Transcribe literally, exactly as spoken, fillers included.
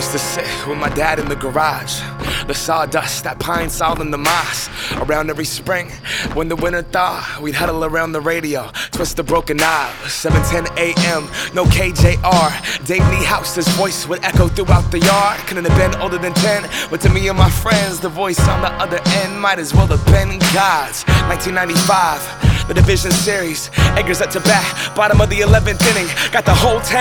used to sit with my dad in the garage. The sawdust, that pine sol in the moss. Around every spring, when the winter thaw, we'd huddle around the radio, twist the broken knob. seven ten a m, no K J R. Dave Niehouse's voice would echo throughout the yard. Couldn't have been older than ten, but to me and my friends, the voice on the other end might as well have been God's. nineteen ninety-five, the division series, Eggers at to bat, bottom of the eleventh inning, got the whole town